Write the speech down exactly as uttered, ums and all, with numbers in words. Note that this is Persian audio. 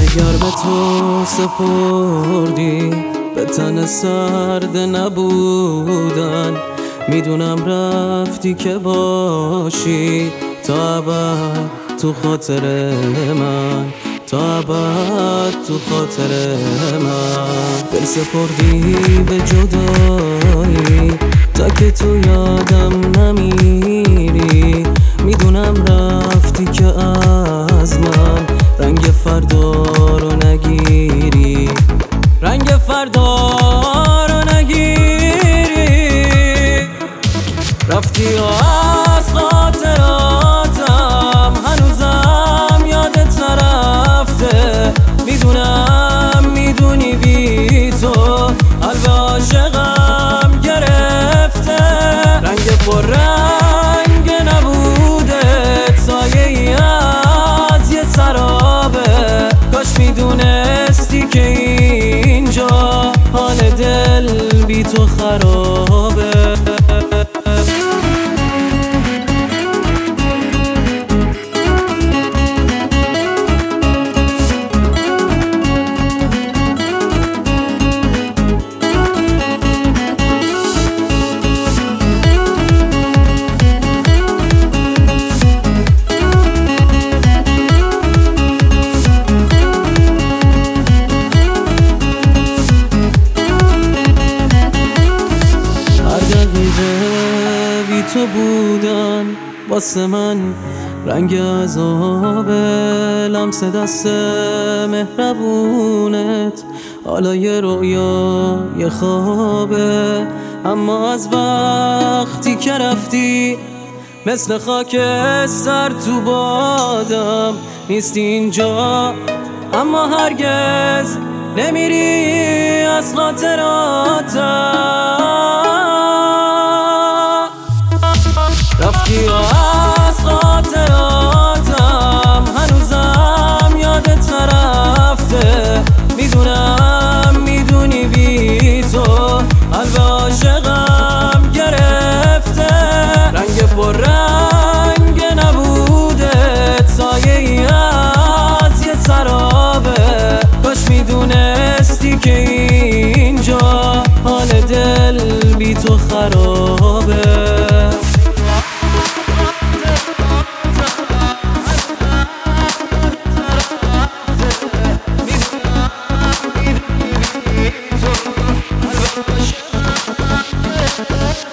اگر به تو سپردی به تن سرد نبودن، میدونم رفتی که باشی تا ابد تو خاطر من، تا ابد تو خاطر من. دل سپردی به جدایی تا که تو یادم نمیری، میدونم رفتی که از من رنگ فردا رو نگیری، رنگ فردا رو نگیری. رفتی و از خاطراتم هنوزم یادت نرفته، میدونم میدونی بی تو قلب عاشقم گرفته. رنگ پر رنگ نبوده سایه ای از یه سرابه، کاش میدونستی که اینجا حال دل بی تو خرابه. بی تو بودن واسه من رنگ عذاب، لمس دست مهربونت حالا یه رویا یه خوابه. اما از وقتی که رفتی مثل خاک سر تو بادم نیستی اینجا، اما هرگز نمیری از خاطراتم. رفتی و از خاطراتم هنوزم یادت نرفته، میدونم میدونی بی تو قلب عاشقم گرفته. رنگ پر رنگ نبوده سایه ای از یه سرابه، کاش میدونستی که اینجا حال دل بی تو خرابه. We'll be right back.